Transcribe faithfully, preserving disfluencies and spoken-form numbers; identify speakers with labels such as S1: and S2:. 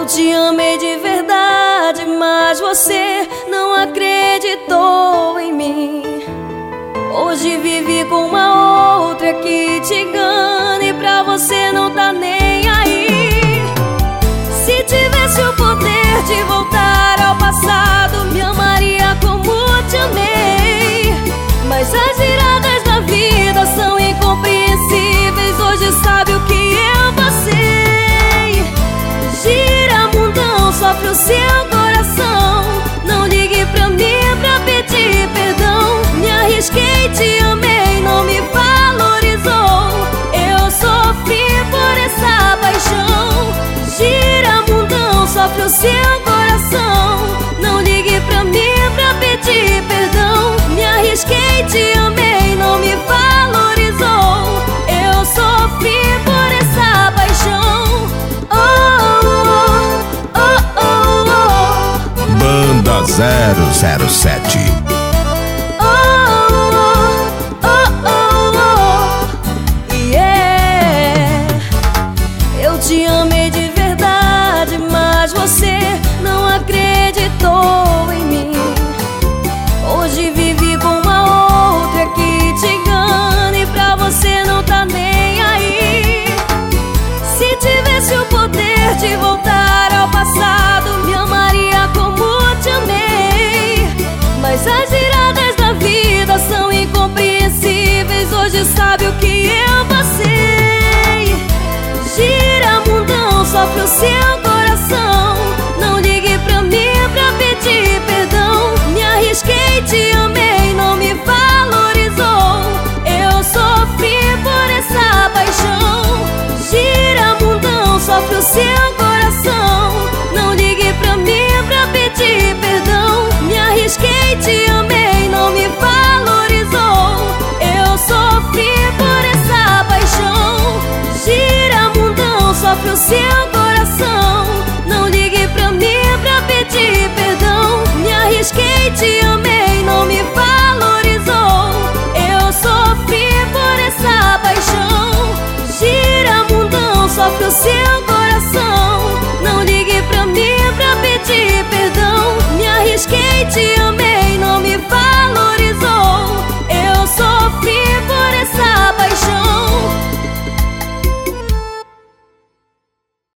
S1: te amei de verdade, mas você não acreditou em mim. Hoje vive com uma outra que te engana e pra você não tá nem aí. Se tivesse o poder de voltar ao passado, me amaria como te amei. Mas as viradas da vida são incompreensíveis. Hoje sabe o que eu passei. Gira mundão, sofre o seu coração. Não ligue pra mim pra pedir perdão. Me arrisquei, te amei, não me valorizou. Eu sofri por essa paixão. Gira mundão, sofre o seu coração. Não ligue pra mim pra pedir perdão. Me arrisquei, te amei, não me valorizou. Eu sofri por essa paixão. Oh, oh, oh, oh, oh.
S2: Banda zero zero sete.
S1: Te amei de verdade, mas você não acreditou em mim. Hoje vive com uma outra que te engana e pra você não tá nem aí. Se tivesse o poder de voltar ao passado, me amaria como te amei. Mas as viradas da vida são incompreensíveis. Hoje sabe o que eu passei. Gira mundão, sofre o seu coração. Não ligue pra mim pra pedir perdão. Me arrisquei, te amei, não me valorizou. Eu sofri por essa paixão. Gira mundão, sofre o seu coração. Não ligue pra mim pra pedir perdão. Me arrisquei, te amei, não me valorizou. Eu sofri por essa paixão. Gira mundão, sofre o seu coração. Não ligue pra mim pra pedir perdão. Me arrisquei, te amei, não me valorizou. Eu sofri por essa paixão. Gira mundão, sofre o seu coração. Não ligue pra mim pra pedir perdão. Me arrisquei, te amei.